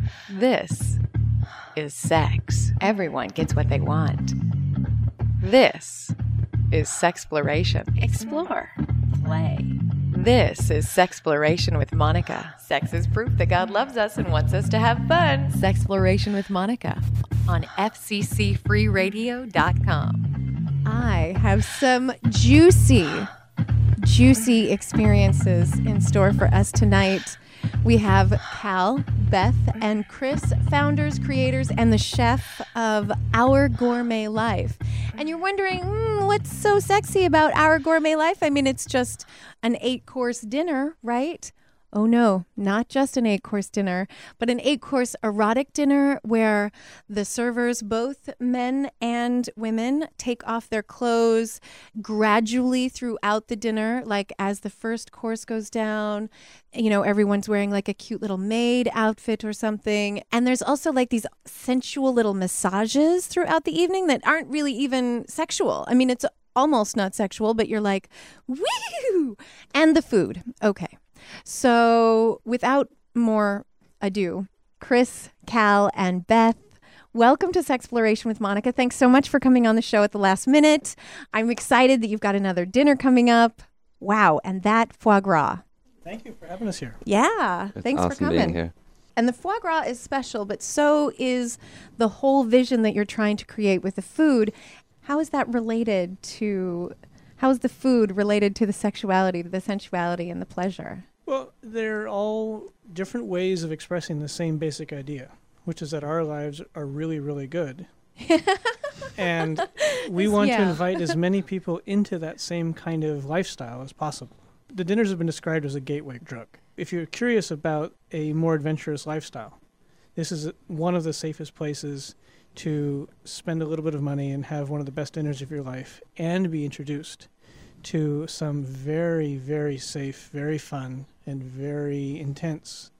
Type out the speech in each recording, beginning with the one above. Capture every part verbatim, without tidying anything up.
This is sex. Everyone gets what they want. This is sexploration. Explore. Play. This is Sexploration with Monica. Sex is proof that God loves us and wants us to have fun. Sexploration with Monica on F C C free radio dot com. I have some juicy, juicy experiences in store for us tonight. We have Cal, Beth, and Chris, founders, creators, and the chef of Our Gourmet Life. And you're wondering, mm, what's so sexy about Our Gourmet Life? I mean, it's just an eight-course dinner, right? Oh no, not just an eight-course dinner, but an eight-course erotic dinner where the servers, both men and women, take off their clothes gradually throughout the dinner. Like as the first course goes down, you know, everyone's wearing like a cute little maid outfit or something. And there's also like these sensual little massages throughout the evening that aren't really even sexual. I mean, it's almost not sexual, but you're like, woo! And the food. Okay. So without more ado, Chris, Cal, and Beth, welcome to Sexploration with Monica. Thanks so much for coming on the show at the last minute. I'm excited that you've got another dinner coming up. Wow. And that foie gras. Thank you for having us here. Yeah. It's thanks awesome for coming. being here. And the foie gras is special, but so is the whole vision that you're trying to create with the food. How is that related to, how is the food related to the sexuality, to the sensuality, and the pleasure? Well, they're all different ways of expressing the same basic idea, which is that our lives are really, really good. And we want yeah. to invite as many people into that same kind of lifestyle as possible. The dinners have been described as a gateway drug. If you're curious about a more adventurous lifestyle, this is one of the safest places to spend a little bit of money and have one of the best dinners of your life and be introduced to some very, very safe, very fun, and very intense,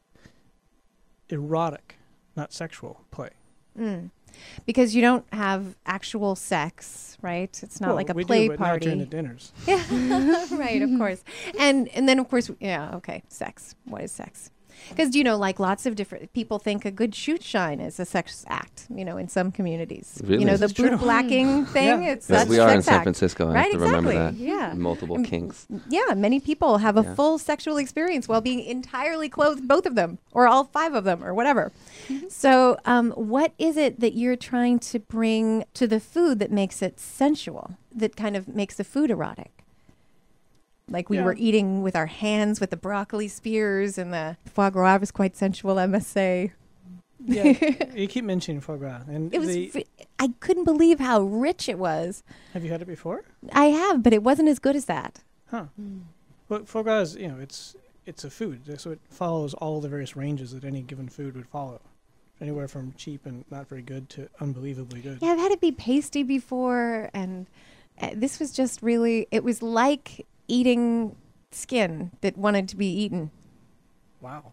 erotic, not sexual, play. Mm. Because you don't have actual sex, right? It's not well, like a we play do, but party. not during the dinners. Yeah, right, of course. And and then, of course, yeah, okay, sex. What is sex? Because, you know, like lots of different people think a good shoe shine is a sex act, you know, in some communities. Really? You know, the This is true. boot blacking thing, Yeah. it's Yes, that's we are in sex San act. Francisco. I Right, have to exactly. remember that. Yeah. Multiple Um, kinks. Yeah, many people have a Yeah. full sexual experience while being entirely clothed, both of them, or all five of them, or whatever. So um, what is it that you're trying to bring to the food that makes it sensual, that kind of makes the food erotic? Like we Yeah. were eating with our hands with the broccoli spears, and the foie gras was quite sensual, I must say. Yeah, you keep mentioning foie gras. And It was, the, fr- I couldn't believe how rich it was. have you had it before? I have, but it wasn't as good as that. Huh. Well, foie gras is, you know, it's it's a food, so it follows all the various ranges that any given food would follow. Anywhere from cheap and not very good to unbelievably good. Yeah, I've had it be pasty before, and uh, this was just really, it was like eating skin that wanted to be eaten. Wow.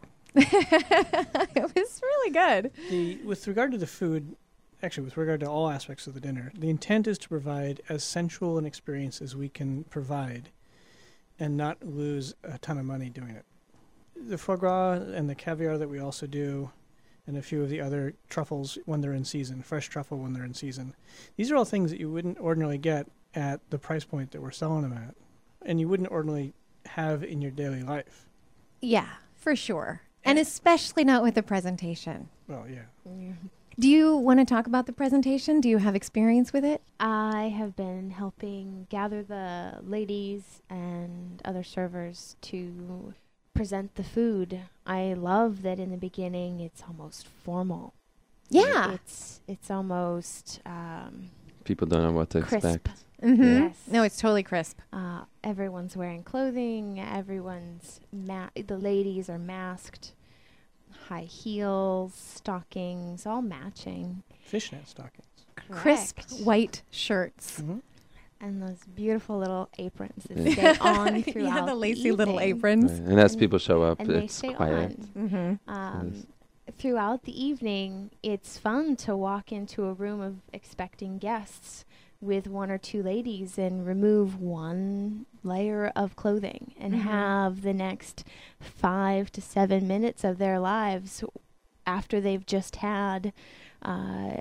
It was really good. The with regard to the food, actually with regard to all aspects of the dinner, the intent is to provide as sensual an experience as we can provide and not lose a ton of money doing it. The foie gras and the caviar that we also do, and a few of the other truffles when they're in season, fresh truffle when they're in season. These are all things that you wouldn't ordinarily get at the price point that we're selling them at, and you wouldn't ordinarily have in your daily life. Yeah, for sure. And especially not with the presentation. Well, yeah. Do you want to talk about the presentation? Do you have experience with it? I have been helping gather the ladies and other servers to present the food. I love that in the beginning it's almost formal. Yeah. It's it's almost um, People don't know what to crisp. expect. Mm-hmm. Yes. No, it's totally crisp. Uh, everyone's wearing clothing. Everyone's ma- the ladies are masked. High heels, stockings, all matching. Fishnet stockings. Crisp Correct. white shirts. Mm-hmm. And those beautiful little aprons that stay on throughout. Yeah, the lacy little evening. aprons. Right. And as people show up, And they it's stay quiet. on. Mm-hmm. Um, Yes. throughout the evening, it's fun to walk into a room of expecting guests with one or two ladies and remove one layer of clothing and Mhm. have the next five to seven minutes of their lives after they've just had uh,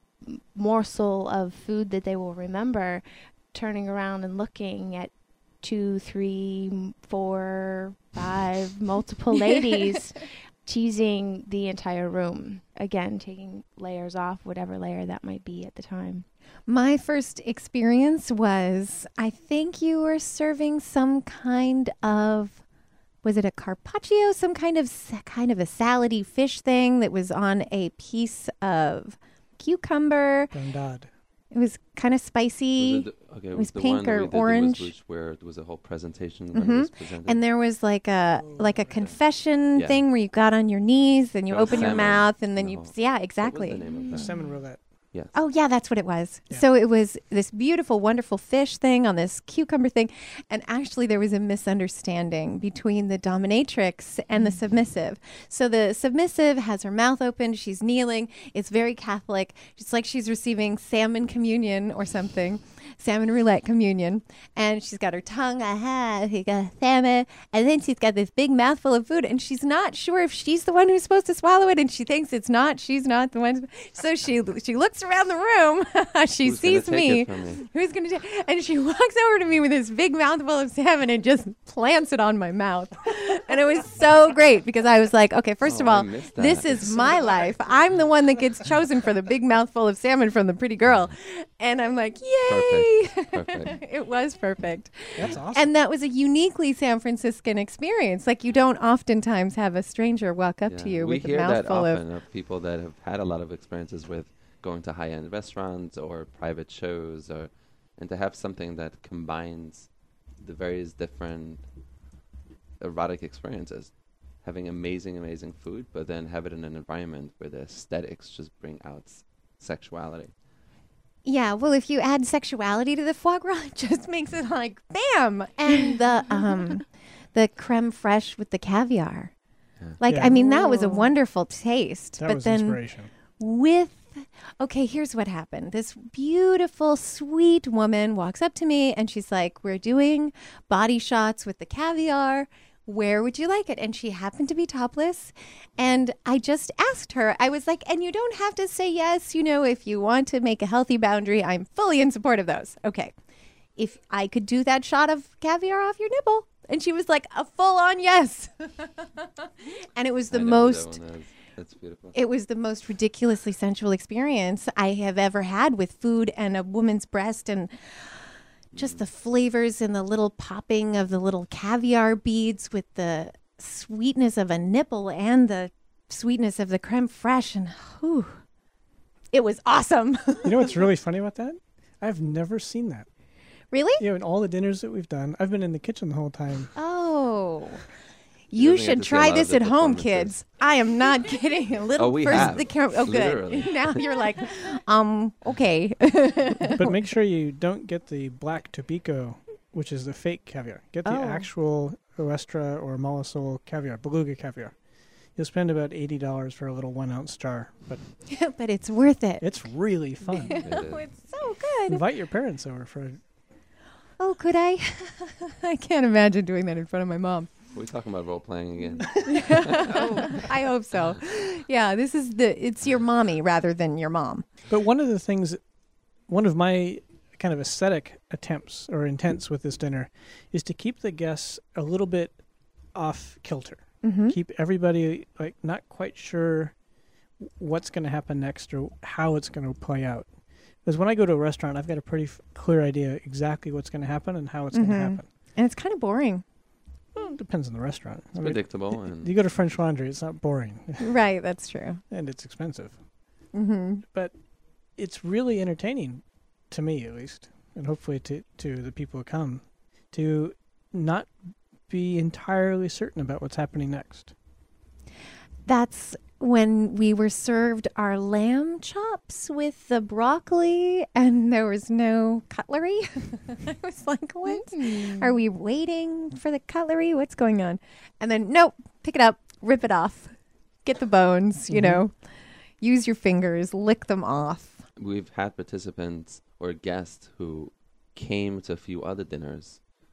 morsel of food that they will remember, turning around and looking at two, three, four, five, multiple ladies teasing the entire room. Again, taking layers off, whatever layer that might be at the time. My first experience was, I think you were serving some kind of, was it a carpaccio? Some kind of kind of a salady fish thing that was on a piece of cucumber. Brandad. It was kind of spicy. Was it the, okay, it it was the pink one that or we did, orange. It was, which, where it was a whole presentation when Mhm. it was presented. And there was like a like a confession Yeah. thing where you got on your knees and you That was open your salmon mouth and then in the you whole- yeah, What was exactly. the name of that? Salmon roulette. Yes. Oh, yeah, that's what it was. Yeah. So it was this beautiful, wonderful fish thing on this cucumber thing. And actually, there was a misunderstanding between the dominatrix and the submissive. So the submissive has her mouth open. She's kneeling. It's very Catholic. It's like she's receiving salmon communion or something, salmon roulette communion. And she's got her tongue, aha, she got salmon. And then she's got this big mouthful of food. And she's not sure if she's the one who's supposed to swallow it. And she thinks it's not. She's not the one. So she she looks around the room. she Who's gonna sees take me. it from me? Who's going to take And she walks over to me with this big mouthful of salmon and just plants it on my mouth. And it was so great because I was like, okay, first Oh, of I all, missed this that. is my life. I'm the one that gets chosen for the big mouthful of salmon from the pretty girl. And I'm like, yay. Perfect. Perfect. It was perfect. That's awesome. And that was a uniquely San Franciscan experience. Like you don't oftentimes have a stranger walk up Yeah. to you we with a hear that mouthful of often of people that have had a lot of experiences with going to high-end restaurants or private shows, or and to have something that combines the various different erotic experiences, having amazing, amazing food, but then have it in an environment where the aesthetics just bring out s- sexuality. Yeah, well, if you add sexuality to the foie gras, it just makes it like bam. And the um, the creme fraiche with the caviar, Yeah. like Yeah. I mean, that was a Oh. wonderful taste. that but was then inspiration. with, okay, here's what happened. This beautiful, sweet woman walks up to me and she's like, "We're doing body shots with the caviar. Where would you like it?" And she happened to be topless. And I just asked her, I was like, and you don't have to say yes. You know, if you want to make a healthy boundary, I'm fully in support of those. Okay. If I could do that shot of caviar off your nipple. And she was like, a full on yes. And it was the I know that most, one. That's, that's beautiful. it was the most ridiculously sensual experience I have ever had with food and a woman's breast and just the flavors and the little popping of the little caviar beads with the sweetness of a nipple and the sweetness of the creme fraiche. And whew, it was awesome. You know what's really funny about that? I've never seen that. Really? You know, in all the dinners that we've done, I've been in the kitchen the whole time. Oh. You You doesn't get should to see a try lot of this the at home, performances. kids. I am not kidding. A little Oh, we first have. the camera. Oh, good. Literally. Now you're like, um, okay. But make sure you don't get the black Tobiko, which is the fake caviar. Get the Oh. actual Oestra or Mollisol caviar, beluga caviar. You'll spend about eighty dollars for a little one ounce jar, but But it's worth it. it's really fun. It is. Oh, it's so good. Invite your parents over for a Oh, could I? I can't imagine doing that in front of my mom. We're talking about role playing again. Oh, I hope so. Yeah, this is the, it's your mommy rather than your mom. But one of the things, one of my kind of aesthetic attempts or intents with this dinner is to keep the guests a little bit off kilter. Mm-hmm. Keep everybody like not quite sure what's going to happen next or how it's going to play out. Because when I go to a restaurant, I've got a pretty f- clear idea exactly what's going to happen and how it's Mhm. going to happen. And it's kind of boring. Well, it depends on the restaurant. It's I mean, predictable. And you go to French Laundry, it's not boring Right, that's true. and it's expensive. Mm-hmm. But it's really entertaining, to me at least, and hopefully to, to the people who come, to not be entirely certain about what's happening next. That's when we were served our lamb chops with the broccoli and there was no cutlery. I was like, what? Are we waiting for the cutlery? What's going on? And then, nope, pick it up, rip it off, get the bones, you Mhm. know, use your fingers, lick them off. we've had participants or guests who came to a few other dinners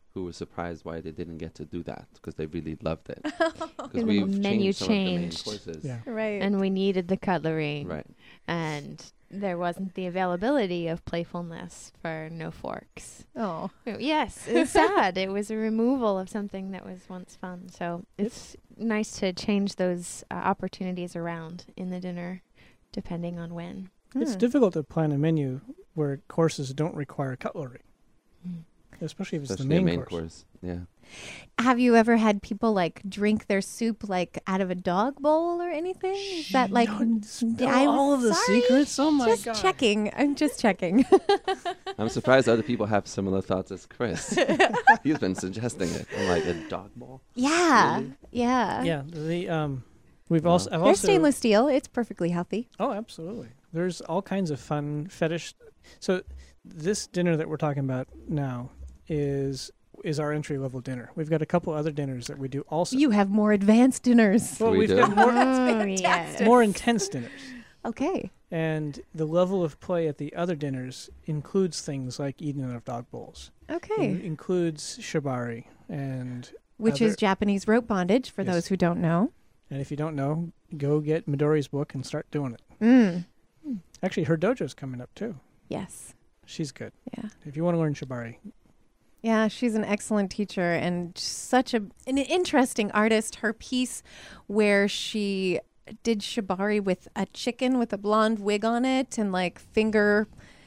who were surprised why they didn't get to do that because they really loved it. Because The we've menu changed some of the main changed. courses. Yeah. Right. And we needed the cutlery. Right. And there wasn't the availability of playfulness for no forks. oh. Yes, it's sad. It was a removal of something that was once fun. So it's nice to change those uh, opportunities around in the dinner, depending on when. It's Hmm. difficult to plan a menu where courses don't require cutlery, Mm. especially if it's Especially the main, a main course. course. Yeah. Have you ever had people like drink their soup like out of a dog bowl or anything? Is that like Don't spill I'm all of the sorry, secrets? Oh my just god! checking. I'm just checking. I'm surprised other people have similar thoughts as Chris. He's been suggesting it. I'm like, a dog bowl? yeah. Really? Yeah. Yeah, the um, we've Wow. also I've They're also stainless steel. It's perfectly healthy. Oh, absolutely. There's all kinds of fun fetish. So this dinner that we're talking about now is is our entry level dinner. We've got a couple other dinners that we do also. You have more advanced dinners. well, We we've do. got more Oh, yes. more intense dinners. Okay. And the level of play at the other dinners includes things like eating out of dog bowls. Okay. It includes shibari, and Which is other- Japanese rope bondage for Yes. those who don't know. and if you don't know, go get Midori's book and start doing it. Mm. Actually, her dojo's coming up too. Yes. She's good. Yeah. If you want to learn shibari, Yeah, she's an excellent teacher and such a an interesting artist. Her piece where she did shibari with a chicken with a blonde wig on it and like finger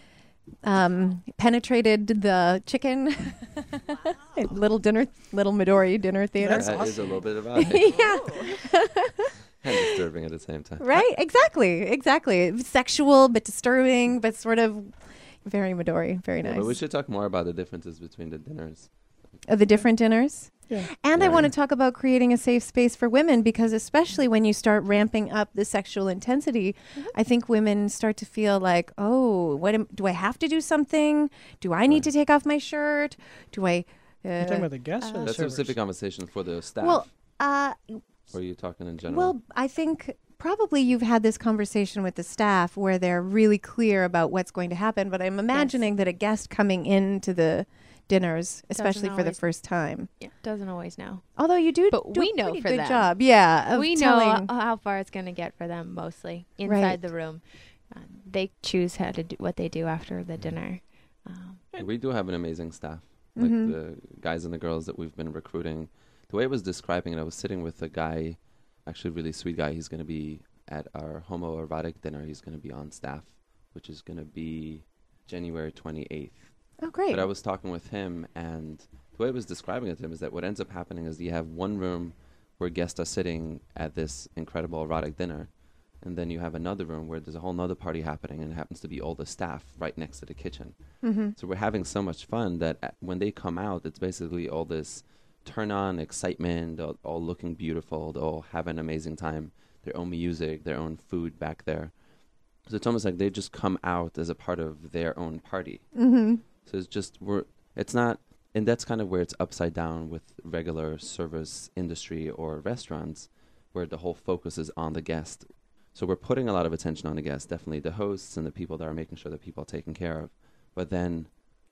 um penetrated the chicken. little dinner little Midori dinner theater. That's That is a little bit about it. yeah. And disturbing at the same time. Right? Exactly. Exactly. Sexual but disturbing but sort of very Midori. Very Yeah, nice. but we should talk more about the differences between the dinners. Of the different dinners. yeah. And I Yeah. want to talk about creating a safe space for women because, especially when you start ramping up the sexual intensity, I think women start to feel like, oh, what am, do I have to do something? Do I need Right. to take off my shirt? Do I? Uh, You're talking about the guests or the That's a servers? specific conversation for the staff. well, uh, or are you talking in general? well, I think probably you've had this conversation with the staff where they're really clear about what's going to happen. But I'm imagining that a guest coming into the dinners, especially for the always- first time, Yeah, doesn't always know. although you do, But do we a know pretty for good them. job, yeah, of We know telling. uh, how far it's going to get for them, mostly inside Right. the room. Uh, they choose how to do what they do after the dinner. Um, we do have an amazing staff. Like Mhm. the guys and the girls that we've been recruiting. The way I was describing it, I was sitting with a guy, actually a really sweet guy. He's going to be at our homoerotic dinner. He's going to be on staff, which is going to be January twenty-eighth. Oh, great. But I was talking with him, and the way I was describing it to him is that what ends up happening is you have one room where guests are sitting at this incredible erotic dinner, and then you have another room where there's a whole nother party happening, and it happens to be all the staff right next to the kitchen. Mm-hmm. So we're having so much fun that uh, when they come out, it's basically all this turn-on excitement, all, all looking beautiful, they'll all have an amazing time, their own music, their own food back there. So it's almost like they just come out as a part of their own party. Mm-hmm. So it's just we're it's not, and that's kind of where it's upside down with regular service industry or restaurants, where the whole focus is on the guest. So we're putting a lot of attention on the guests, definitely the hosts and the people that are making sure that people are taken care of. But then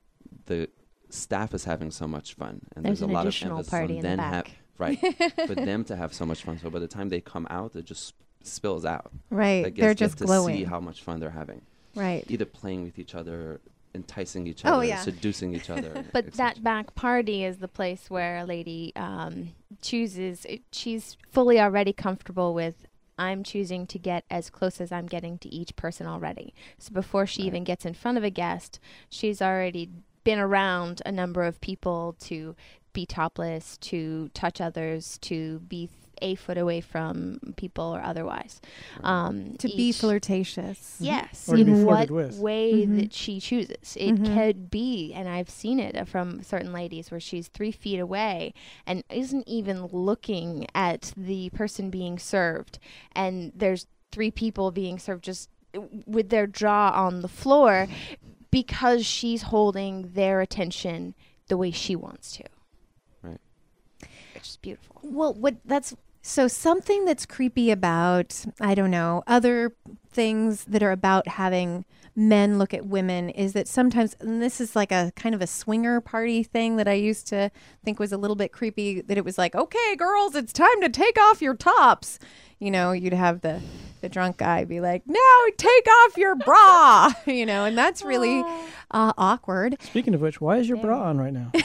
the staff is having so much fun, and there's there's, an a lot additional of emphasis party on in the then back. have right for them to have so much fun. So by the time they come out, it just sp- spills out. Right. Like They're guests just get to glowing. see how much fun they're having, Right. either playing with each other, enticing each Oh, other, yeah. seducing each other. But et that cetera. back party is the place where a lady um, chooses. It, she's fully already comfortable with. I'm choosing to get as close as I'm getting to each person already. So before she Right. even gets in front of a guest, she's already been around a number of people to be topless, to touch others, to be th- a foot away from people or otherwise. Um, To be each- flirtatious. Yes, Or to be in what flirted with. way Mhm. that she chooses. It Mhm. could be, and I've seen it from certain ladies where she's three feet away and isn't even looking at the person being served. And there's three people being served just with their jaw on the floor because she's holding their attention the way she wants to. Right. Which is beautiful. Well, what that's so something that's creepy about, I don't know, other things that are about having men look at women is that sometimes, and this is like a kind of a swinger party thing that I used to think was a little bit creepy, that it was like, okay, girls, it's time to take off your tops. You know, you'd have the, the drunk guy be like, now take off your bra, you know, and that's really uh, awkward. Speaking of which, why is your bra on right now?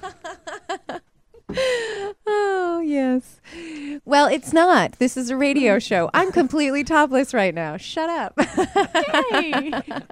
Oh, yes. Well, it's not. This is a radio show. I'm completely topless right now. Shut up. Yay!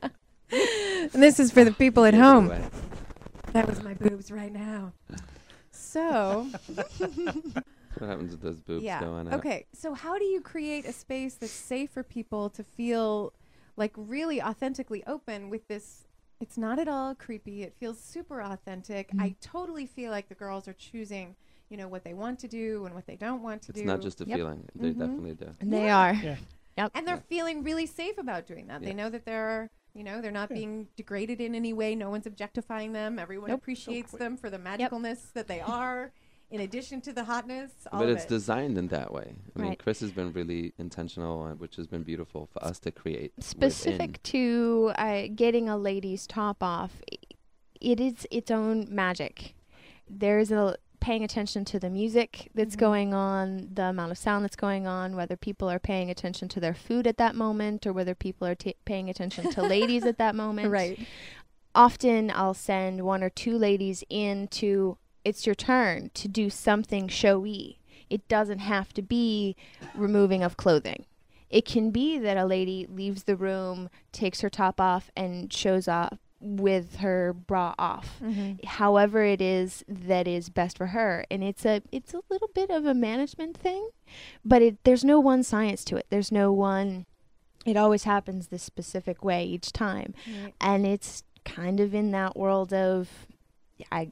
And this is for the people at Either home. way. That was my boobs right now. So, What happens with those boobs yeah. going out? Okay. So, how do you create a space that's safe for people to feel like really authentically open with this? It's not at all creepy. It feels super authentic. Mm-hmm. I totally feel like the girls are choosing, you know, what they want to do and what they don't want to It's do. not just a Yep. feeling. They Mhm. definitely do. They Yeah. are. Yeah. Yep. And they're Yeah. feeling really safe about doing that. They Yeah. know that they're, you know, they're not Yeah. being degraded in any way. No one's objectifying them. Everyone Nope. appreciates So- them for the magicalness that they are, in addition to the hotness. All But of it's it. designed in that way. I mean, Right. Chris has been really intentional, uh, which has been beautiful for us to create. Specific to uh, getting a lady's top off, i- it is its own magic. There's a paying attention to the music that's Mhm. going on, the amount of sound that's going on, whether people are paying attention to their food at that moment or whether people are ta paying attention to ladies at that moment. Right. Often I'll send one or two ladies in to, it's your turn to do something showy. It doesn't have to be removing of clothing. It can be that a lady leaves the room, takes her top off, and shows up with her bra off. Mm-hmm. However it is that is best for her. And it's a it's a little bit of a management thing, but it, there's no one science to it. There's no one, it always happens this specific way each time. Right. And it's kind of in that world of I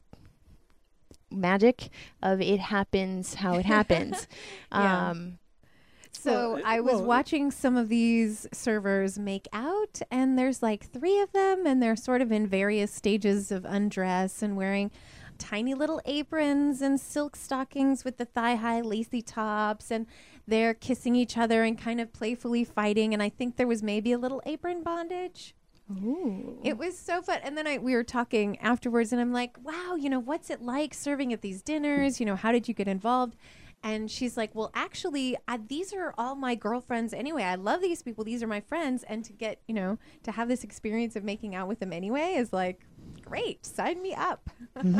magic of it happens how it happens. Yeah. Um So Well, I was well, watching some of these servers make out, and there's like three of them, and they're sort of in various stages of undress and wearing tiny little aprons and silk stockings with the thigh-high lacy tops, and they're kissing each other and kind of playfully fighting. And I think there was maybe a little apron bondage. ooh. It was so fun. And then I we were talking afterwards, and I'm like, wow, you know, what's it like serving at these dinners? You know, how did you get involved? And she's like, well, actually, I, these are all my girlfriends anyway. I love these people. These are my friends. And to get, you know, to have this experience of making out with them anyway is like, great. Sign me up.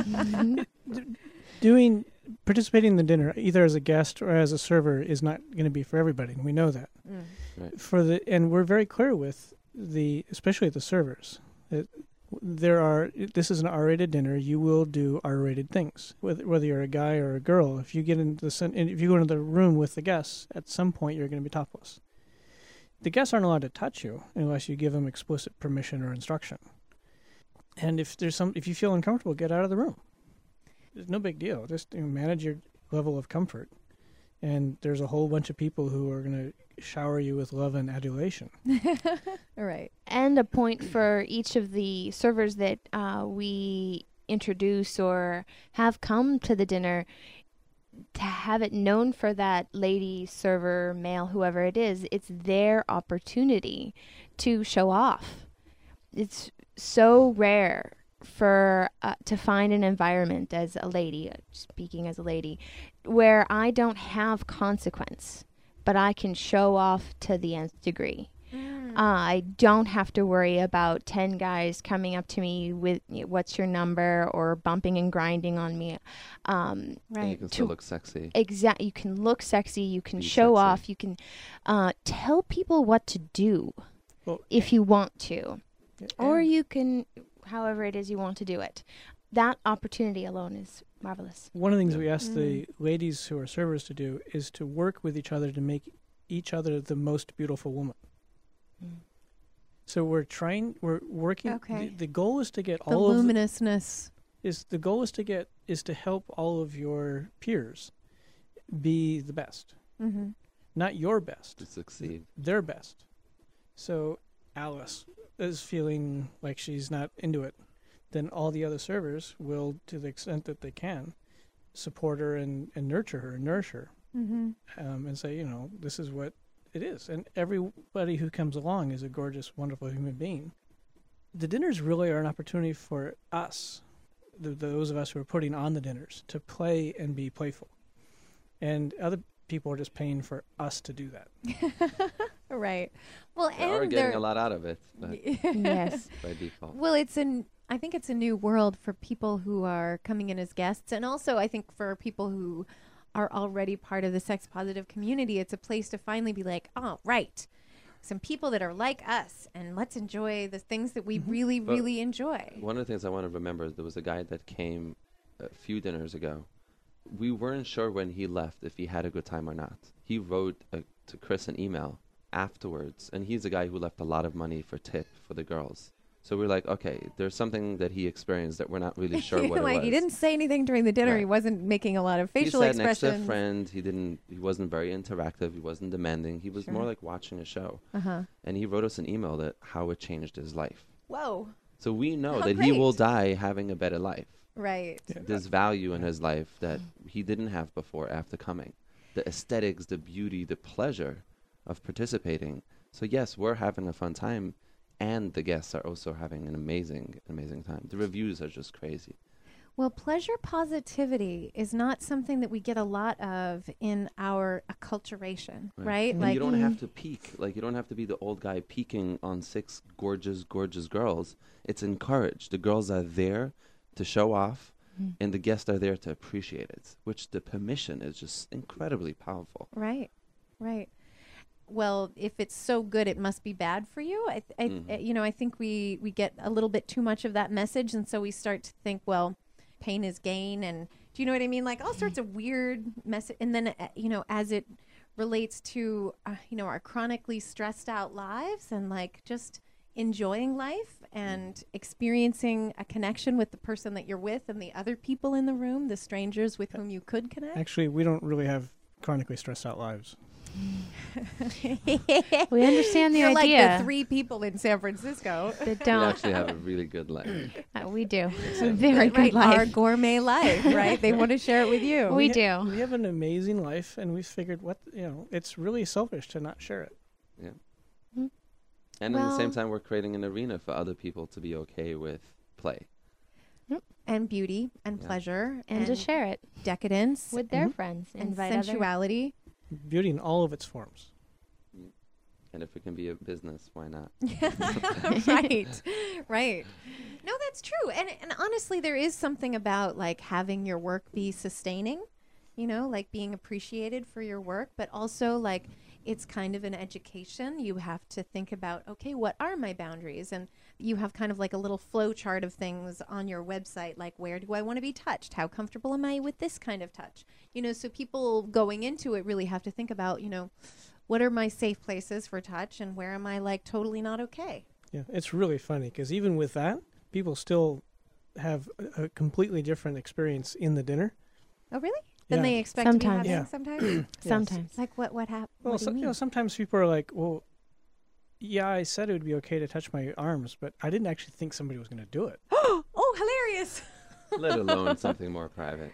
Doing participating in the dinner, either as a guest or as a server, is not going to be for everybody, and we know that. Mm. For the and we're very clear with the, especially the servers, that there are. This is an R-rated dinner. You will do R-rated things, whether whether you're a guy or a girl. If you get into the cen- if you go into the room with the guests, at some point you're going to be topless. The guests aren't allowed to touch you unless you give them explicit permission or instruction. And if there's some, if you feel uncomfortable, get out of the room. It's no big deal. Just you know, manage your level of comfort. And there's a whole bunch of people who are going to shower you with love and adulation. All right. And a point for each of the servers that uh, we introduce or have come to the dinner, to have it known for that lady, server, male, whoever it is, it's their opportunity to show off. It's so rare for uh, to find an environment as a lady, uh, speaking as a lady, where I don't have consequence, but I can show off to the nth degree. Mm. Uh, I don't have to worry about ten guys coming up to me with y- what's your number or bumping and grinding on me. Um, And you Right. can to- still look sexy. exact. You can look sexy. You can Be show sexy. off. You can uh, tell people what to do Well, if you want to, or and you can, however it is you want to do it. That opportunity alone is marvelous. one of the things Yeah. we ask the ladies who are servers to do is to work with each other to make each other the most beautiful woman. Mm. So we're trying, we're working. Okay. The, the goal is to get The all of the, luminousness. is the goal is to get is to help all of your peers be the best, Mm-hmm. not your best, To succeed. their best. So Alice is feeling like she's not into it, then all the other servers will, to the extent that they can, support her and, and nurture her and nourish her, Mm-hmm. um, and say, you know, this is what it is. And everybody who comes along is a gorgeous, wonderful human being. The dinners really are an opportunity for us, the, those of us who are putting on the dinners, to play and be playful. And other people are just paying for us to do that. Right. Well, They and are getting they're- a lot out of it, but Yes. by default. Well, it's an. I think it's a new world for people who are coming in as guests, and also I think for people who are already part of the sex positive community, it's a place to finally be like, oh, right, some people that are like us, and let's enjoy the things that we really, But really enjoy. One of the things I want to remember is there was a guy that came a few dinners ago. We weren't sure when he left if he had a good time or not. He wrote uh to Chris an email afterwards, and he's a guy who left a lot of money for tip for the girls. So we're like, okay, there's something that he experienced that we're not really sure what like it was. he didn't say anything during the dinner. Right. He wasn't making a lot of facial he sat next to a expressions. friend. He didn't. He wasn't very interactive. He wasn't demanding. He was Sure. more like watching a show. Uh huh. And he wrote us an email that how it changed his life. Whoa. So we know How that he will great. die having a better life. Right. Yeah. There's value in his life that he didn't have before after coming. The aesthetics, the beauty, the pleasure of participating. So yes, we're having a fun time, and the guests are also having an amazing, amazing time. The reviews are just crazy. Well, pleasure positivity is not something that we get a lot of in our acculturation, right? And Like you don't have to peak. Like, you don't have to be the old guy peaking on six gorgeous, gorgeous girls. It's encouraged. The girls are there to show off, Mm. and the guests are there to appreciate it, which the permission is just incredibly powerful. right, right. Well, if it's so good, it must be bad for you. I, th- I th- Mhm. you know, I think we we get a little bit too much of that message, and so we start to think, well, pain is gain, and do you know what I mean? Like all sorts of weird message, and then uh, you know, as it relates to uh, you know our chronically stressed out lives, and like just enjoying life and experiencing a connection with the person that you're with and the other people in the room, the strangers with whom you could connect. Actually, we don't really have chronically stressed out lives. We understand the You're idea. like the three people in San Francisco. that We don't. actually have a really good life. Uh, we do. It's a very good Right, our life. gourmet life, right? They want to share it with you. We ha- do. We have an amazing life, and we figured what you know. It's really selfish to not share it. And at the same Well- time, we're creating an arena for other people to be okay with play. And beauty and Yeah. pleasure And to share it decadence with their Mhm. friends. and Invite other- sensuality. Beauty in all of its forms. And if it can be a business, why not? right, right. No, that's true. And and honestly, there is something about like having your work be sustaining, you know, like being appreciated for your work, but also like it's kind of an education. You have to think about, okay, what are my boundaries? And you have kind of like a little flow chart of things on your website, like where do I want to be touched? How comfortable am I with this kind of touch? You know, so people going into it really have to think about, you know, what are my safe places for touch and where am I like totally not okay? Yeah, it's really funny because even with that, people still have a, a completely different experience in the dinner. Oh, really? Than Yeah. they expect Sometimes. to be having Yeah. sometimes? Sometimes. Like what, what happened? Well, What do so, you you mean? know, sometimes people are like, "Well, yeah, I said it would be okay to touch my arms, but I didn't actually think somebody was going to do it." oh, hilarious. Let alone something more private.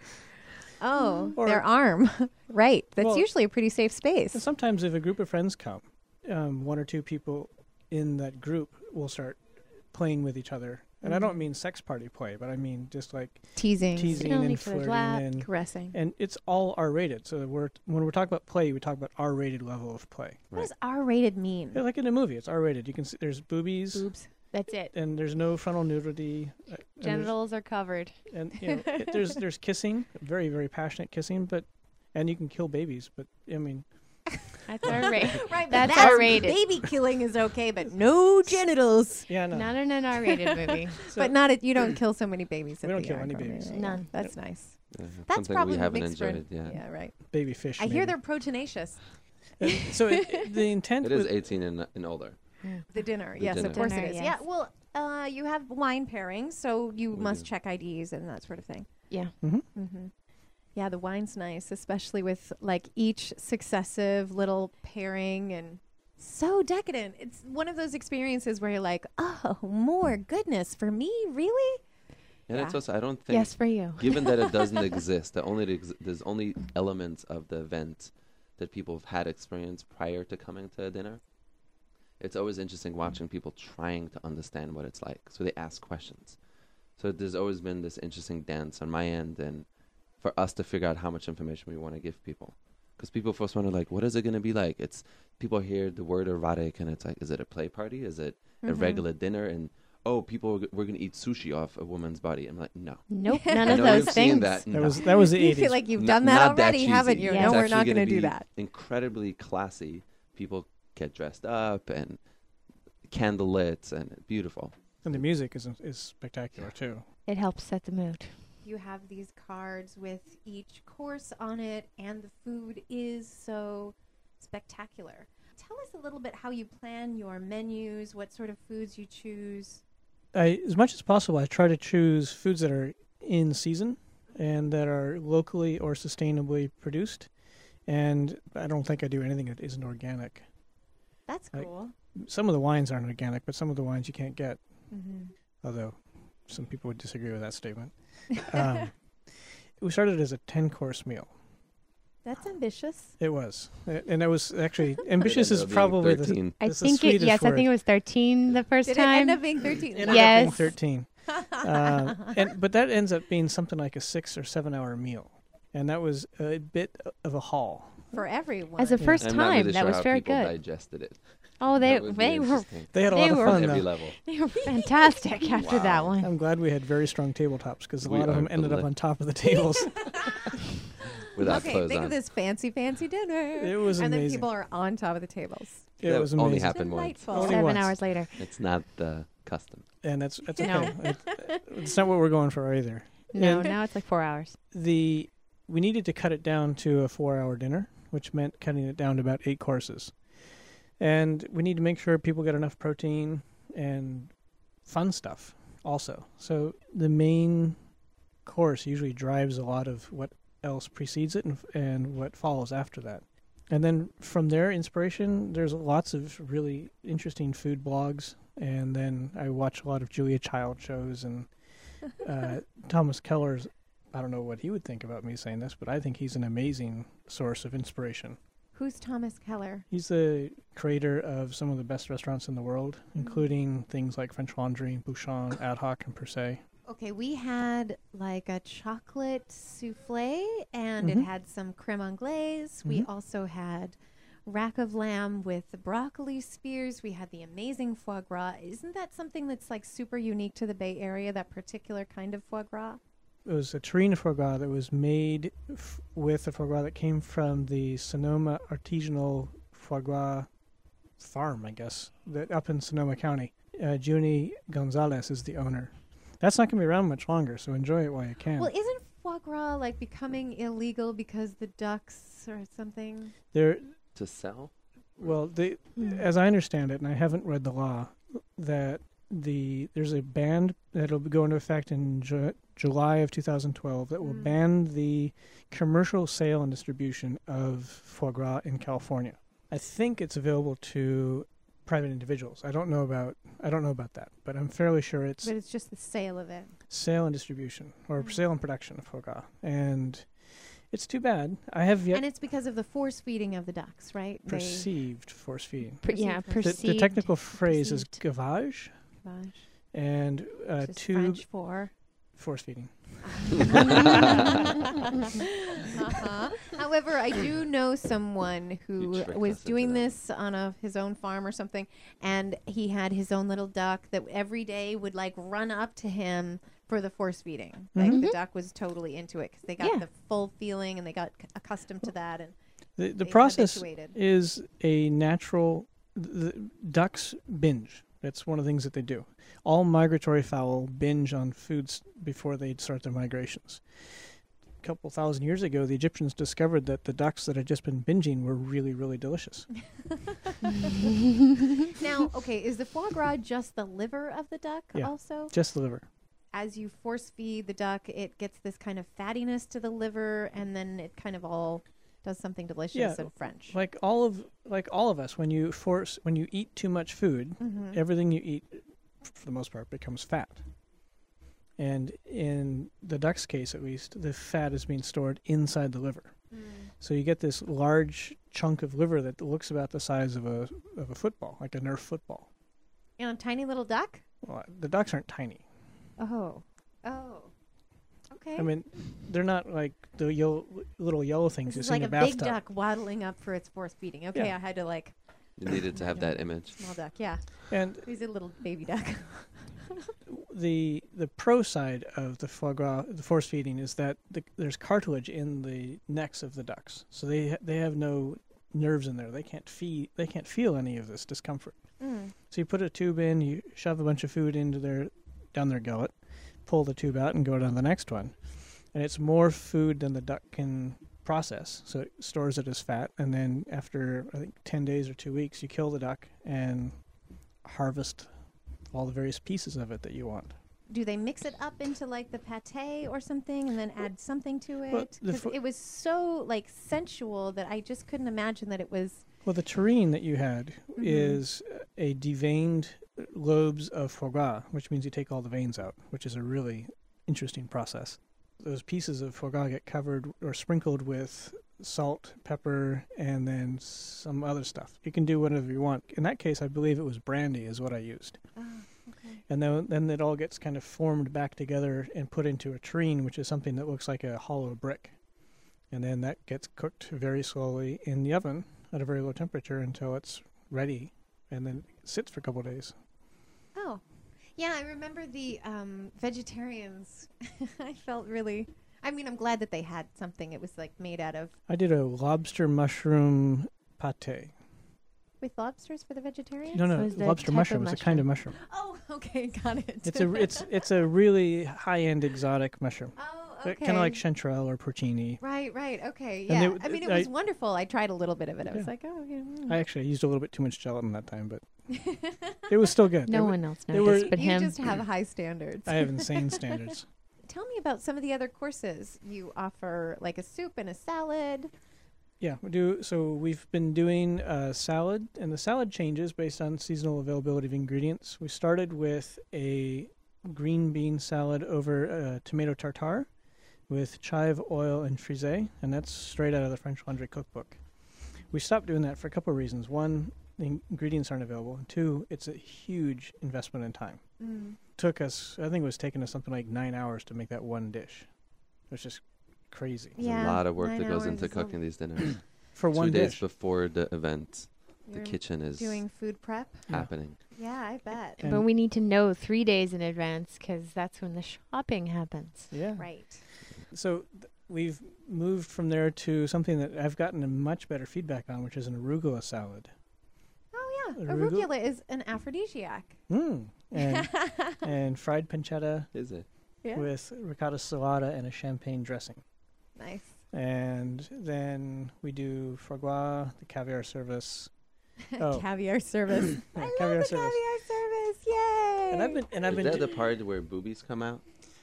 Oh, Or- their arm. Right. That's Well- usually a pretty safe space. And sometimes, if a group of friends come, um, one or two people in that group will start playing with each other. And I don't mean sex party play, but I mean just like Teasing. teasing on and each other's flirting, lap, and Caressing. and it's all R-rated. So we're when we're talking about play, we talk about R-rated level of play. What does R-rated mean? Yeah, like in a movie, it's R-rated. You can see there's boobies, Boobs. That's it. and there's no frontal nudity. uh, and there's- Genitals are covered. and you know, it, there's there's kissing, very very passionate kissing, but and you can kill babies, but I mean, That's our rate. Right. That's that's R-rated. Baby killing is okay, but no genitals. yeah, no, Not in an R-rated movie. So- but not at, you don't kill so many babies. We at don't the kill R any program. babies. Yeah, None. That's nice. Yeah, That's something probably we haven't mixed for- enjoyed. Yeah. Yeah, right. baby fish. I hear maybe. they're pro-tenacious. And so it, it- the intent It is with- eighteen and, and older. The dinner, The yes, dinner. of course Dinner, it is. yes. Yeah, well, uh, you have wine pairings, so you We must do. check I Ds and that sort of thing. Yeah. Mm-hmm. Yeah, the wine's nice, especially with like each successive little pairing and so decadent. It's one of those experiences where you're like, oh, more goodness for me, really? And it's Yeah. also, I don't think, Yes, for you. given that it doesn't exist, the only ex- there's only elements of the event that people have had experience prior to coming to a dinner. It's always interesting watching people trying to understand what it's like. So they ask questions. So there's always been this interesting dance on my end, and for us to figure out how much information we want to give people. Because people first wonder, like, what is it going to be like? It's people hear the word erotic, and it's like, is it a play party? Is it mm-hmm. a regular dinner? And, oh, people, we're going to eat sushi off a woman's body. I'm like, no. Nope, none I of know those you've things. Seen that. That No. was that was the You eighties. feel like you've N- done that not that already, cheesy. haven't you? Yeah. No, It's we're actually not going gonna to do be that. Incredibly classy. People get dressed up and candle lit and beautiful. And the music is is spectacular too. It helps set the mood. You have these cards with each course on it, and the food is so spectacular. Tell us a little bit how you plan your menus, what sort of foods you choose. I, as much as possible, I try to choose foods that are in season and that are locally or sustainably produced. And I don't think I do anything that isn't organic. That's Like- cool. Some of the wines aren't organic, but some of the wines you can't get. Mm-hmm. Although some people would disagree with that statement. Um, we started as a ten-course meal. That's ambitious. It was. Uh, And it was actually, ambitious It is ended up being probably the, thirteen. I That's a think it, Swedish yes, I think word. it was thirteen the first Did time. it end up being thirteen? it ended Yes. up being thirteen. uh, and but that ends up being something like a six or seven hour meal, and that was a bit of a haul. For everyone. As a Yeah. first I'm not time, really that sure was how very people good. digested it. Oh, they That would be they were interesting. They had a They lot of were- fun Every though. level. they were fantastic after that Wow. one. I'm glad we had very strong tabletops because a We lot of are them ended up deli- on top of the tables. Without okay, clothes think on. of this fancy, fancy dinner. It was and then amazing. people are on top of the tables. It That was only amazing, happened once. Delightful. Only Seven once. hours later. It's not the custom. and that's that's No. okay. it, it's not what we're going for either. No, And now it's like four hours. the we needed to cut it down to a four-hour dinner, which meant cutting it down to about eight courses. And we need to make sure people get enough protein and fun stuff also. So the main course usually drives a lot of what else precedes it and, and what follows after that. And then from there, inspiration, there's lots of really interesting food blogs. And then I watch a lot of Julia Child shows, and uh, Thomas Keller's, I don't know what he would think about me saying this, but I think he's an amazing source of inspiration. Who's Thomas Keller? He's the creator of some of the best restaurants in the world, Mhm. including things like French Laundry, Bouchon, Ad Hoc, and Per Se. Okay, we had like a chocolate souffle, and Mhm. it had some creme anglaise. We Mhm. also had rack of lamb with the broccoli spears. We had the amazing foie gras. Isn't that something that's like super unique to the Bay Area, that particular kind of foie gras? It was a terrine foie gras that was made f- with a foie gras that came from the Sonoma Artisanal Foie Gras Farm, I guess, that up in Sonoma County. Uh, Junie Gonzalez is the owner. That's not going to be around much longer, so enjoy it while you can. Well, isn't foie gras like becoming illegal because the ducks or something? there, To sell? well, they, Mm. as I understand it, and I haven't read the law, that the there's a ban that'll go into effect in Ju- July of two thousand twelve that will Mm. ban the commercial sale and distribution of foie gras in California. I think it's available to private individuals. I don't know about I don't know about that, but I'm fairly sure it's But it's just the sale of it. sale and distribution or Mm. sale and production of foie gras, and it's too bad. I have yet And it's because of the force feeding of the ducks, right? They- perceived force feeding. Per- yeah, Perceived. The, perceived. the technical phrase is perceived. gavage Gosh, and uh, which is tube French for. force feeding. uh-huh. However, I do know someone who You tricked was us into doing that. this on a his own farm or something, and he had his own little duck that every day would like run up to him for the force feeding. Like the Mhm. duck was totally into it because they got Yeah. the full feeling and they got c- accustomed to that. And The, the they process habituated. is a natural. The ducks binge. That's one of the things that they do. All migratory fowl binge on foods before they start their migrations. A couple thousand years ago, the Egyptians discovered that the ducks that had just been binging were really, really delicious. Now, okay, is the foie gras just the liver of the duck Yeah. also? Just the liver. As you force feed the duck, it gets this kind of fattiness to the liver, and then it kind of all does something delicious Yeah, and French. Like all of like all of us, when you force when you eat too much food, Mhm. everything you eat, for the most part, becomes fat. And in the duck's case, at least, the fat is being stored inside the liver. Mm. So you get this large chunk of liver that looks about the size of a of a football, like a Nerf football. And a tiny little duck? Well, the ducks aren't tiny. Oh. Oh. Okay. I mean, they're not like the yellow, little yellow things this you is see like in a a bathtub. big duck waddling up for its force feeding. Okay, Yeah. I had to like You needed to have that image. small duck. Yeah. And He's a little baby duck. the the pro side of the foie gras, the force feeding, is that the, there's cartilage in the necks of the ducks, so they ha- they have no nerves in there. They can't feel they can't feel any of this discomfort. Mm. So you put a tube in, you shove a bunch of food into their down their gullet, pull the tube out, and go to the next one, and it's more food than the duck can process. So it stores it as fat, and then after I think ten days or two weeks, you kill the duck and harvest all the various pieces of it that you want. Do they mix it up into like the pate or something and then add something to Well, it? the 'Cause fo- it was so like sensual that I just couldn't imagine that it was. Well, the terrine that you had Mhm. is a deveined lobes of foie gras, which means you take all the veins out, which is a really interesting process. Those pieces of foie gras get covered or sprinkled with salt, pepper, and then some other stuff. You can do whatever you want. In that case, I believe it was brandy is what I used. Oh, okay. And then, then it all gets kind of formed back together and put into a terrine, which is something that looks like a hollow brick. And then that gets cooked very slowly in the oven at a very low temperature until it's ready, and then it sits for a couple of days. Oh, yeah. I remember the um, vegetarians. I felt really. I mean, I'm glad that they had something. It was like made out of I did a lobster mushroom pate. with lobsters for the vegetarians. No, no, So is that lobster type of mushroom. It's a kind of mushroom? mushroom. Oh, okay, got it. It's a it's it's a really high end exotic mushroom, oh, okay. kind of like chanterelle or porcini. Right, right. Okay, And yeah. they- I mean, it I- was wonderful. I tried a little bit of it. I was Yeah. like, oh, yeah. mm. I actually used a little bit too much gelatin that time, but it was still good. No They were- one else they noticed were- but You him. just have high standards. I have insane standards. Tell me about some of the other courses you offer, like a soup and a salad. Yeah, we do. So we've been doing a salad, and the salad changes based on seasonal availability of ingredients. We started with a green bean salad over uh, tomato tartare with chive oil and frisée, and that's straight out of the French Laundry cookbook. We stopped doing that for a couple of reasons. One, the ingredients aren't available, and two, it's a huge investment in time. Mm. Took us, I think it was taking us something like nine hours to make that one dish. It was just crazy. There's Yeah, a lot of work nine that goes hours into is a- cooking these dinners. For Two one days dish. before the event, the You're kitchen is doing food prep. Yeah. happening. Yeah, I bet. And- But we need to know three days in advance because that's when the shopping happens. Yeah. Right. So th- we've moved from there to something that I've gotten a much better feedback on, which is an arugula salad. Oh yeah, Arugula- arugula is an aphrodisiac. Mm. And, and fried pancetta Is it? Yeah. with ricotta salata and a champagne dressing. Nice. And then we do foie gras, the caviar service. Oh. Caviar service. I Yeah, love caviar the service. caviar service. Yay! And I've been and I've Is been that do- the part where boobies come out?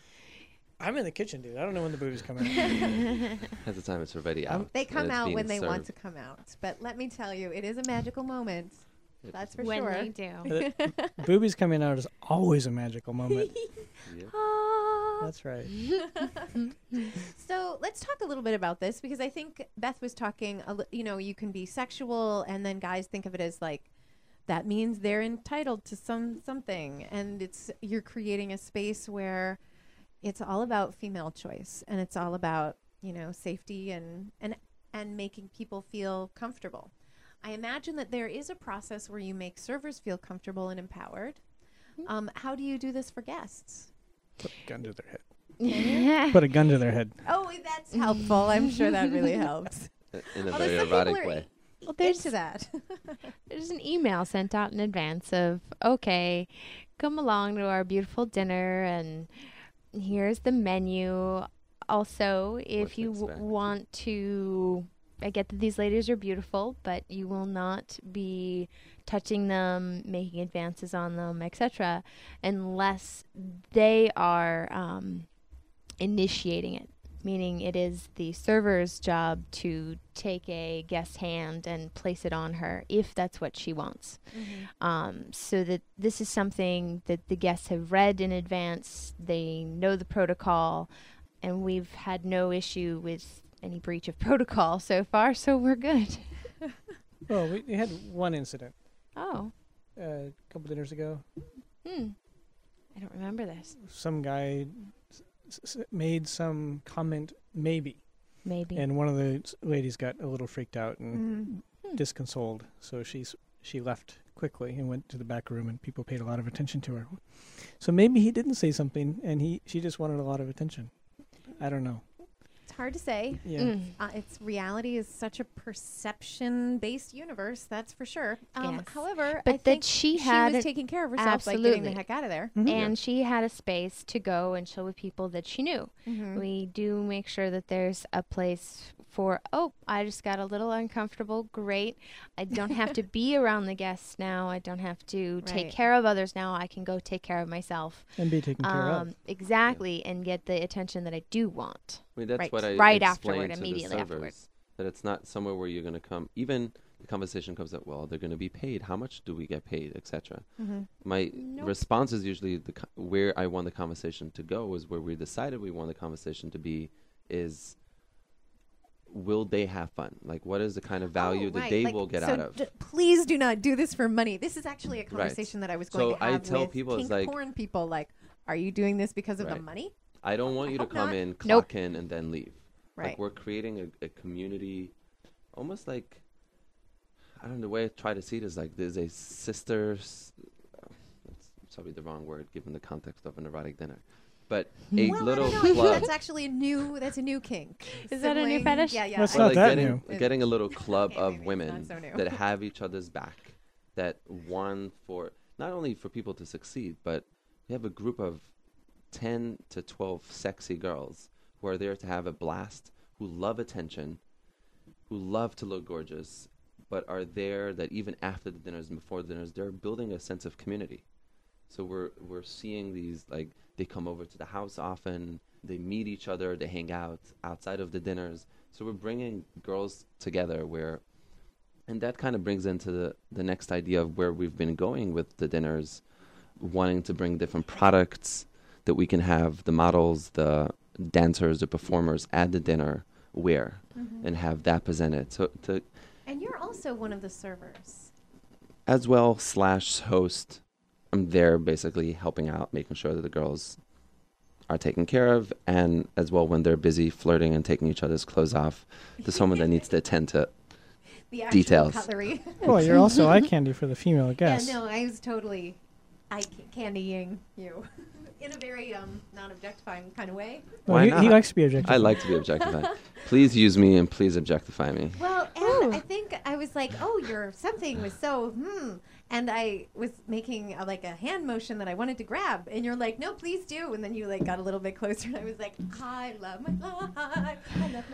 I'm in the kitchen, dude. I don't know when the boobies come out. At the time it's already Um, out. They and come it's out being when they want served. to come out. But let me tell you, it is a magical moment. Yep. That's for when sure. they do. The boobies coming out is always a magical moment. Yep. Ah. That's right. So let's talk a little bit about this because I think Beth was talking. A li- you know, you can be sexual, and then guys think of it as like that means they're entitled to some something, and it's you're creating a space where it's all about female choice, and it's all about you know safety and and and making people feel comfortable. I imagine that there is a process where you make servers feel comfortable and empowered. Um, how do you do this for guests? Put a gun to their head. Put a gun to their head. Oh, that's helpful. I'm sure that really helps. In a Although very some people erotic are way. Well, there's Into that. there's an email sent out in advance of okay, come along to our beautiful dinner and here's the menu. Also, if What to you w- expect. want to, I get that these ladies are beautiful, but you will not be touching them, making advances on them, et cetera, unless they are um, initiating it. Meaning it is the server's job to take a guest's hand and place it on her if that's what she wants. Um, so that this is something that the guests have read in advance. They know the protocol, and we've had no issue with any breach of protocol so far, so we're good. Well, we, we had one incident Oh. uh, a couple dinners ago. Hmm. I don't remember this. Some guy s- s- made some comment, maybe, Maybe. and one of the s- ladies got a little freaked out and Mm. Hmm. disconsoled. So she's she left quickly and went to the back room, and people paid a lot of attention to her. So maybe he didn't say something, and he she just wanted a lot of attention. I don't know. It's hard to say. Yeah. Mm. Uh, it's reality is such a perception-based universe, that's for sure. Um, Yes. However, But I that think she she had was an- taking care of herself by getting the Absolutely. heck out of there. Mhm. And she had a space to go and chill with people that she knew. Mhm. We do make sure that there's a place for, oh, I just got a little uncomfortable. Great. I don't have to be around the guests now. I don't have to take Right. care of others now. I can go take care of myself. And be taken care of. Um, exactly. And get the attention that I do want. I mean, that's Right. what I Right explained afterward, to immediately the afterward. servers, that it's not somewhere where you're going to come. Even the conversation comes up, well, they're going to be paid. How much do we get paid, et cetera. Mhm. My Nope. response is usually the co- where I want the conversation to go is where we decided we want the conversation to be is will they have fun? Like, what is the kind of value Oh, that right. they Like, will get so out of? d- please do not do this for money. This is actually a conversation that I was going So to I have tell with people, it's kink like- porn people. Like, are you doing this because of the Right. money? I don't want I you to hope come not. in, Nope. clock in, and then leave. Right. Like, we're creating a, a community, almost like, I don't know, the way I try to see it is like there's a sisters, that's probably the wrong word given the context of an erotic dinner, but a well, little I don't know. I think club. that's actually a new. That's a new kink. Is that a new Sibling- fetish? Yeah, yeah. Well, it's I- not like that getting, new. getting a little club Okay, of maybe it's women not so new. that have each other's back, that one for, not only for people to succeed, but you have a group of ten to twelve sexy girls who are there to have a blast, who love attention, who love to look gorgeous, but are there that even after the dinners and before the dinners, they're building a sense of community. So we're we're seeing these, like, they come over to the house often, they meet each other, they hang out outside of the dinners. So we're bringing girls together where, and that kind of brings into the, the next idea of where we've been going with the dinners, wanting to bring different products that we can have the models, the dancers, the performers at the dinner wear Mhm. and have that presented. So to And you're also one of the servers. as well slash host, I'm there basically helping out, making sure that the girls are taken care of, and as well when they're busy flirting and taking each other's clothes off to someone that needs to attend to. The actual Details. cutlery. Well, you're also eye candy for the female Yeah, guests. no, I was totally eye ca- candying you in a very um, non-objectifying kind of way. Well, Why he, he not? likes to be objectified. I like to be objectified. Please use me and please objectify me. Well, and I think I was like, "Oh, your something was so hmm," and I was making a, like a hand motion that I wanted to grab, and you're like, "No, please do," and then you like got a little bit closer, and I was like, "I love my life, I love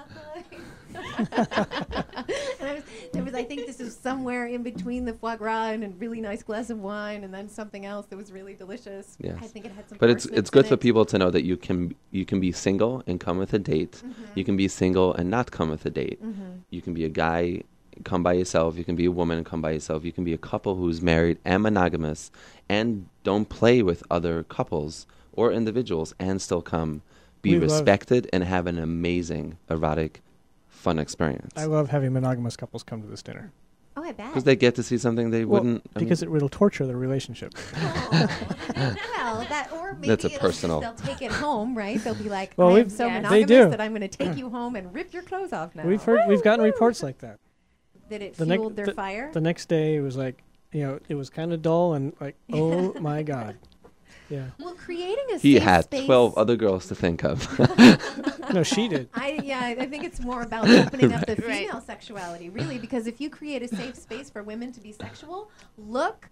my life," and I was, there was, I think this was somewhere in between the foie gras and a really nice glass of wine, and then something else that was really delicious. Yes. I think it had some. But it's parsnips it's good in for it. people to know that you can you can be single and come with a date. Mm-hmm. You can be single and not come with a date. Mhm. You can be a guy, come by yourself. You can be a woman and come by yourself. You can be a couple who's married and monogamous and don't play with other couples or individuals and still come, be We love- respected and have an amazing erotic, fun experience. I love having monogamous couples come to this dinner Oh, I bet. Because they get to see something they Well, wouldn't. I mean, because it will torture their relationship. Oh, well, that or maybe That's a it'll- personal- They'll take it home, right? They'll be like, Well, "I am we've- so Yes. monogamous They do. that I'm going to take you home and rip your clothes off now." We've heard, we've gotten reports like that. That it the nec- fueled their the- fire. The next day, it was like, you know, it was kind of dull and like, oh my god, yeah. well, creating a he safe had space. twelve other girls to think of. No, she did. I yeah, I think it's more about opening up the Right. female sexuality, really, because if you create a safe space for women to be sexual, look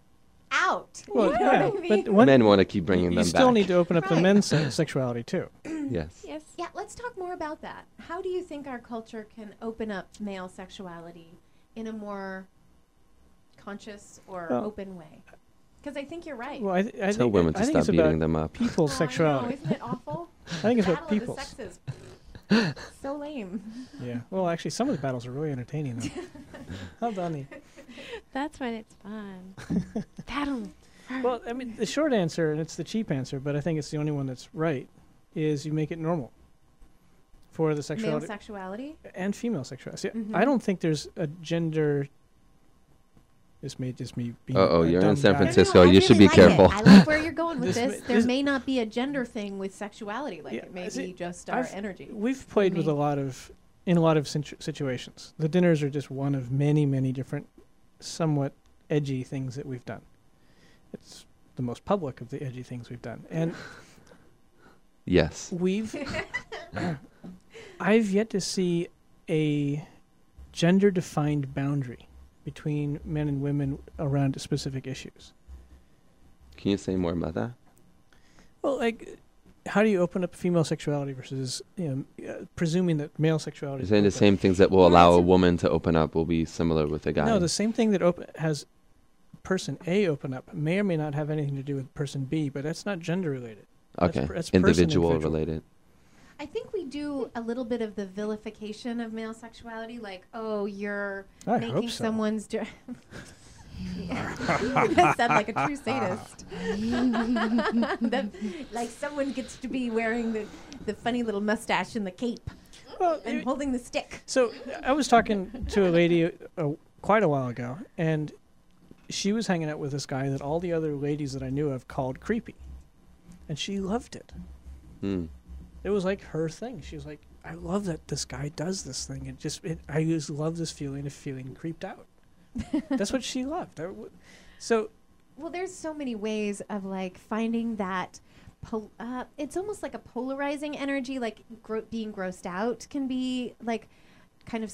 out. Well, You know yeah, what I mean? but one, Men want to keep bringing you them still back. need to open up the Right. men's se- sexuality too. Yes. Yes. Yeah, let's talk more about that. How do you think our culture can open up male sexuality in a more conscious or Well, open way? Because I think you're right. Well, I, th- I Tell think, women I to think stop it's beating about them up. people's Oh, I know, sexuality. isn't it awful? I think it's Battle about of the people's. sexes. So lame. Yeah. Well, actually, some of the battles are really entertaining. Though. Hold on. Lee. That's when it's fun. Battle. Well, I mean, the short answer, and it's the cheap answer, but I think it's the only one that's right, is you make it normal. for the Male sexuality sexuality. and female sexuality. See, Mhm. I don't think there's a gender. This may just me being. Uh-oh, a you're in dumb San guy. Francisco. I you should really be like careful. It. I like where you're going with This this. ma- There this- may not be a gender thing with sexuality. Like Yeah, it may see, be just our I've- energy. We've played with me. a lot of, in a lot of situ- situations. The dinners are just one of many, many different, somewhat edgy things that we've done. It's the most public of the edgy things we've done, and Yes. we've. I've yet to see a gender-defined boundary between men and women around specific issues. Can you say more about that? Well, like, how do you open up female sexuality versus, you know, uh, presuming that male sexuality You're is saying the open? same things that will Yeah, allow it's a a- woman to open up will be similar with a guy. No, the same thing that op- has person A open up may or may not have anything to do with person B, but that's not gender related. that's okay. per- that's person individual, individual. related. I think we do a little bit of the vilification of male sexuality, like, oh, you're I making hope so. someone's. Dr- that sound like a true sadist. That, like someone gets to be wearing the, the funny little mustache and the cape Well, and it- holding the stick. so I was talking to a lady uh, quite a while ago, and she was hanging out with this guy that all the other ladies that I knew of called creepy, and she loved it. Hmm. It was like her thing. She was like, I love that this guy does this thing. It just, it, I just love this feeling of feeling creeped out. That's what she loved. I w- So, Well, there's so many ways of like finding that. Pol- uh, it's almost like a polarizing energy. Like gro- being grossed out can be like kind of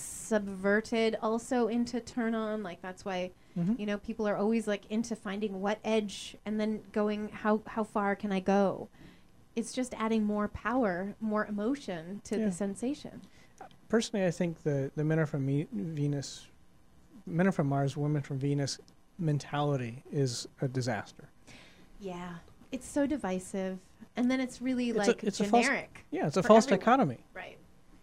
subverted also into turn on. Like that's why mhm. you know people are always like into finding what edge and then going how how far can I go. It's just adding more power, more emotion to Yeah. the sensation. Personally, I think the, the men are from me- Venus, men are from Mars, women from Venus mentality is a disaster. Yeah, it's so divisive, and then it's really It's a- like it's a false- generic. Yeah, it's a For false everyone. dichotomy. Right.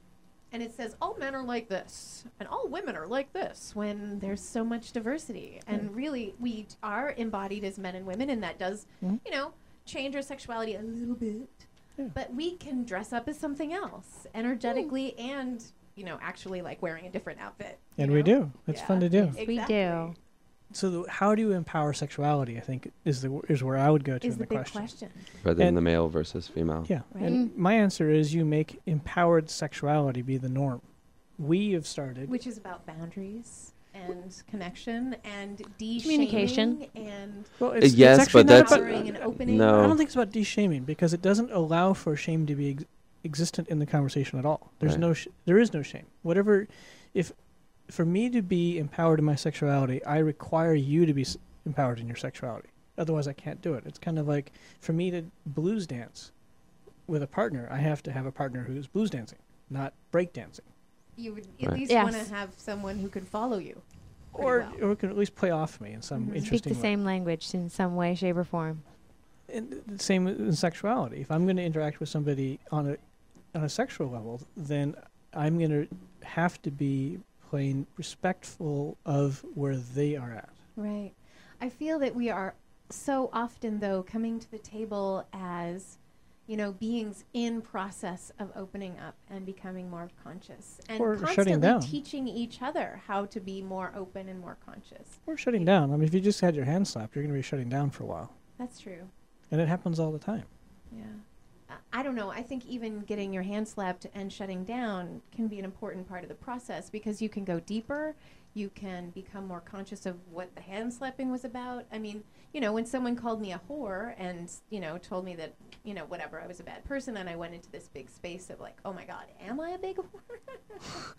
And it says all men are like this and all women are like this when there's so much diversity. And really, we t- are embodied as men and women, and that does, Mhm. you know, change our sexuality a little bit. Yeah. But we can dress up as something else energetically and, you know, actually like wearing a different outfit. you And we know? do. It's Yeah. fun to do. We Exactly. do. So, the, how do you empower sexuality? I think is the is where I would go to Is in the the big question. question. Rather than And- the male versus female. Yeah, Right. and my answer is you make empowered sexuality be the norm. We have started. Which is about boundaries and connection and Communication. de-shaming and well, it's, yes, it's actually but not that's- about- empowering and opening. No. I don't think it's about de-shaming because it doesn't allow for shame to be ex- existent in the conversation at all. There's Right. no, sh- there is no shame. Whatever, if for me to be empowered in my sexuality, I require you to be s- empowered in your sexuality. Otherwise, I can't do it. It's kind of like for me to blues dance with a partner, I have to have a partner who's blues dancing, not break dancing, You would at Right. least Yes. want to have someone who can follow you. pretty or well. or can at least play off me in some Mhm. Speak interesting the way. same language in some way, shape, or form. And the same in sexuality. If I'm going to interact with somebody on a on a sexual level, then I'm going to have to be playing respectful of where they are at. Right. I feel that we are so often, though, coming to the table as, you know, beings in process of opening up and becoming more conscious and Or shutting constantly down. teaching each other how to be more open and more conscious. Or shutting down. I mean, if you just had your hand slapped, you're going to be shutting down for a while, That's true. and it happens all the time. Yeah. Uh, I don't know. I think even getting your hand slapped and shutting down can be an important part of the process because you can go deeper. You can become more conscious of what the hand slapping was about. I mean, you know, when someone called me a whore and, you know, told me that, you know, whatever, I was a bad person, and I went into this big space of like, oh my God, am I a big whore?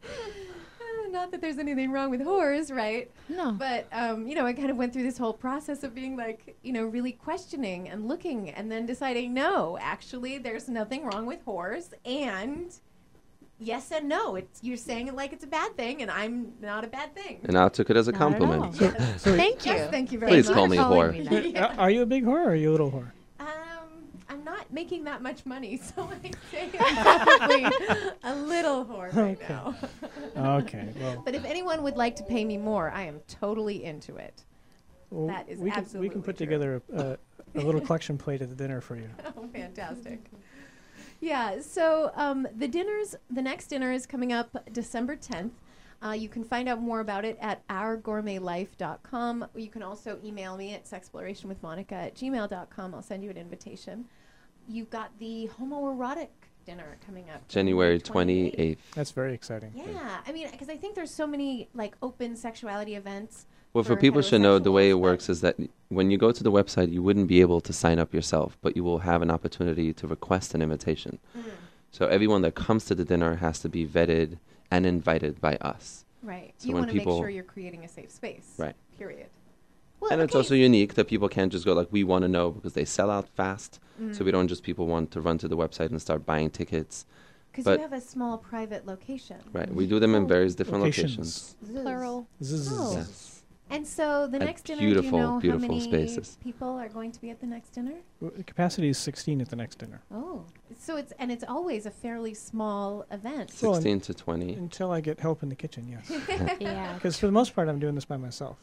Uh, Not that there's anything wrong with whores, right? No. But, um, you know, I kind of went through this whole process of being like, you know, really questioning and looking and then deciding, no, actually, there's nothing wrong with whores. And yes and no. It's you're saying it like it's a bad thing, and I'm not a bad thing. And I took it as a Not at compliment. all. Yes. So, Thank you. Yes, thank you very Please much. call me a Calling whore. me so, that. uh, are you a big whore or are you a little whore? Um, I'm not making that much money, so I'd say I'm probably a little whore right Okay. now. Okay, well, But if anyone would like to pay me more, I am totally into it. well, that is we can we absolutely can put true. together a, a, a little collection plate at the dinner for you. Oh, fantastic. Yeah, so um, the dinners, the next dinner is coming up December tenth. Uh, you can find out more about it at our gourmet life dot com. You can also email me at sexplorationwithmonica at gmail dot com. I'll send you an invitation. You've got the homoerotic dinner coming up. January twenty-eighth. That's very exciting. Yeah, I mean, because I think there's so many like open sexuality events. Well, for for people should know, the way it heterosexuals, works is that when you go to the website, you wouldn't be able to sign up yourself, but you will have an opportunity to request an invitation. Mm. So everyone that comes to the dinner has to be vetted and invited by us. Right. So you when want to make people- sure you're creating a safe space. Right. Period. Well, And it's okay. also unique that people can't just go like, we want to know, because they sell out fast. Mm. So we don't just people want to run to the website and start buying tickets. Because but- you have a small private location. Right. We do them in Oh. various different Locations. locations. Plural. Zzz. Oh. Yes. And so the At next dinner, beautiful, do you know beautiful how many spaces. people are going to be at the next dinner? W- The capacity is sixteen at the next dinner. Oh, so it's and it's always a fairly small event. Well, sixteen to twenty. Until I get help in the kitchen, yes. Yeah. Because for the most part, I'm doing this by myself.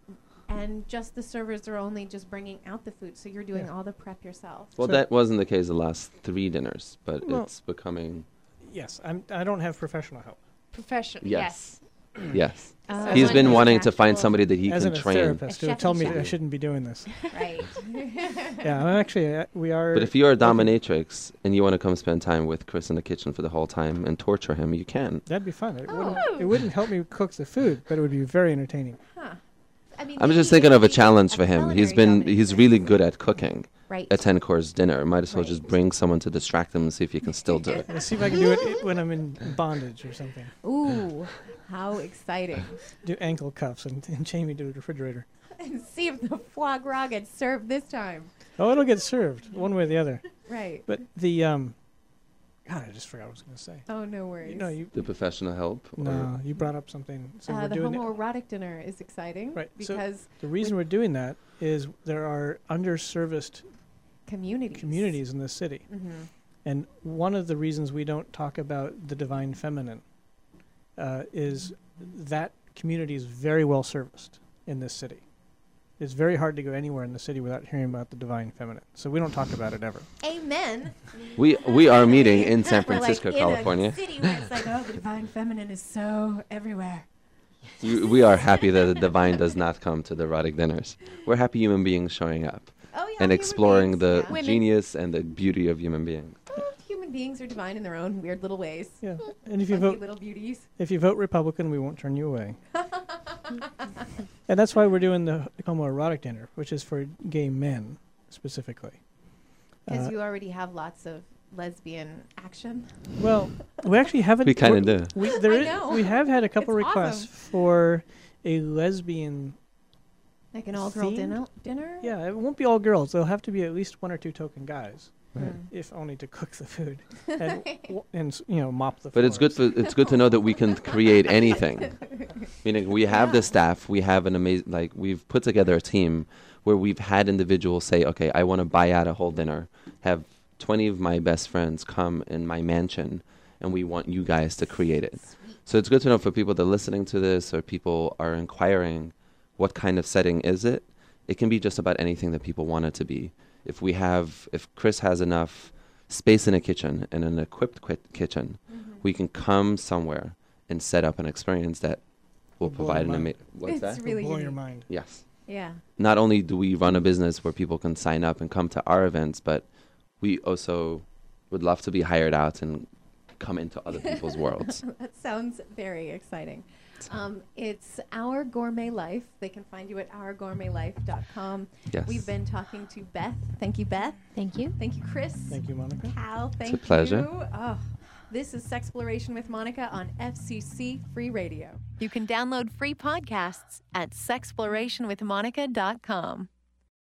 And just the servers are only just bringing out the food, so you're doing Yeah. all the prep yourself. Well, So- that wasn't the case the last three dinners, but Well- it's becoming, Yes, I'm. I don't have professional help. Professional. Yes. Yes. yes. Uh, He's like been a wanting to find actual- somebody that he As can in a train. therapist A who chef tell me and that I chef. shouldn't be doing this. Right. Yeah, I'm actually. Uh, we are. But if you're a looking- dominatrix and you want to come spend time with Chris in the kitchen for the whole time and torture him, you can. That'd be fun. It, Oh. wouldn't, it wouldn't help me cook the food, but it would be very entertaining. Huh. I mean, I'm maybe just thinking if of a we- challenge for him. He's culinary been he's dominatrix. really good at cooking Right. a ten course dinner. Might as well just Right. bring someone to distract him and see if you can still do it. Let's see if I can do it i- when I'm in bondage or something. Ooh, how exciting. Do ankle cuffs and, and chain me to the refrigerator. And see if the foie gras gets served this time. Oh, it'll get served one way or the other. Right. But the um, God, I just forgot what I was going to say. Oh, no worries. You know, you The professional help. or- no, you brought up something. So uh, we're the doing it. homoerotic dinner is exciting Right, so- because The reason we're doing that is there are underserviced communities. communities in this city. Mm-hmm. And one of the reasons we don't talk about the divine feminine uh, is that community is very well serviced in this city. It's very hard to go anywhere in the city without hearing about the divine feminine. So we don't talk about it ever. Amen. We we are meeting in San We're like Francisco, in California. a city where it's like, oh, the divine feminine is so everywhere. You, we are happy that the divine does not come to the erotic dinners. We're happy human beings showing up Oh, yeah. and human exploring beings, the yeah. Women. genius and the beauty of human beings. Oh, human beings are divine in their own weird little ways. Yeah. And if you Funky vote little beauties. if you vote Republican, we won't turn you away. And that's why we're doing the homoerotic dinner, which is for gay men specifically. Because Uh, you already have lots of lesbian action. Well, we actually haven't. We kinda we're- do. We, there I is- know. we have had a couple It's requests awesome. for a lesbian. Like an all-girl Themed? dinner? dinner? Yeah, it won't be all girls. There'll have to be at least one or two token guys, Mm. if only to cook the food and, w- and s- you know mop the. But it's good floors. for it's good to know that we can create anything. Meaning we have the staff, we have an amazing like we've put together a team where we've had individuals say, okay, I want to buy out a whole dinner, have twenty of my best friends come in my mansion, and we want you guys to create it. So it's good to know for people that are listening to this or people are inquiring, what kind of setting is it? It can be just about anything that people want it to be. If we have, if Chris has enough space in a kitchen and an equipped qui- kitchen, Mm-hmm. we can come somewhere and set up an experience that will Will blow provide an your amazing. mind. What's It's that? It'll really blow your unique. mind. Yes. Yeah. Not only do we run a business where people can sign up and come to our events, but we also would love to be hired out and come into other people's worlds. That sounds very exciting. Um, it's Our Gourmet Life. They can find you at our gourmet life dot com. Yes. We've been talking to Beth. Thank you, Beth. Thank you. Thank you, Chris. Thank you, Monica. Cal, thank pleasure. you. Oh, this is Sexploration with Monica on F C C Free Radio. You can download free podcasts at sexploration with monica dot com.